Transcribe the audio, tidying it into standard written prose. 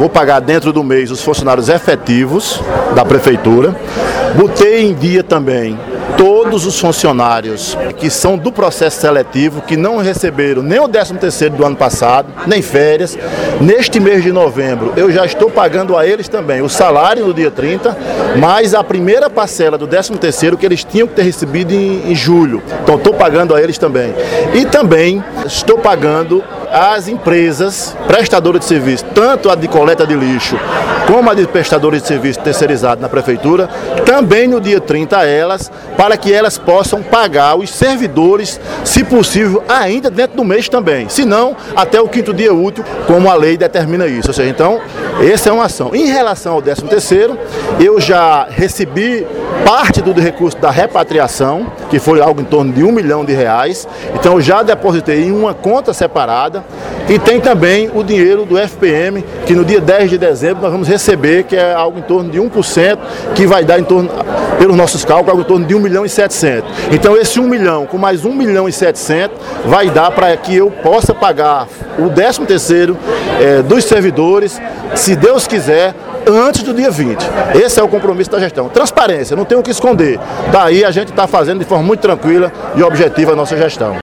vou pagar dentro do mês os funcionários efetivos da prefeitura. Botei em dia também todos os funcionários que são do processo seletivo, que não receberam nem o 13º do ano passado, nem férias. Neste mês de novembro, eu já estou pagando a eles também o salário no dia 30, mais a primeira parcela do 13º que eles tinham que ter recebido em julho. Então, estou pagando a eles também. E também estou pagando as empresas prestadoras de serviço, tanto a de coleta de lixo como a de prestadores de serviço terceirizado na prefeitura, também no dia 30 a elas, para que elas possam pagar os servidores, se possível, ainda dentro do mês também. Se não, até o 5º dia útil, como a lei determina isso. Ou seja, então, essa é uma ação. Em relação ao 13º, eu já recebi parte do recurso da repatriação, que foi algo em torno de R$1 milhão. Então, eu já depositei em uma conta separada. E tem também o dinheiro do FPM, que no dia 10 de dezembro nós vamos receber, que é algo em torno de 1%, que vai dar em torno, pelos nossos cálculos, algo em torno de R$1,7 milhão. Então esse 1 milhão com mais R$1,7 milhão vai dar para que eu possa pagar o 13º dos servidores, se Deus quiser, antes do dia 20. Esse é o compromisso da gestão. Transparência, não tem o que esconder. Daí a gente está fazendo de forma muito tranquila e objetiva a nossa gestão.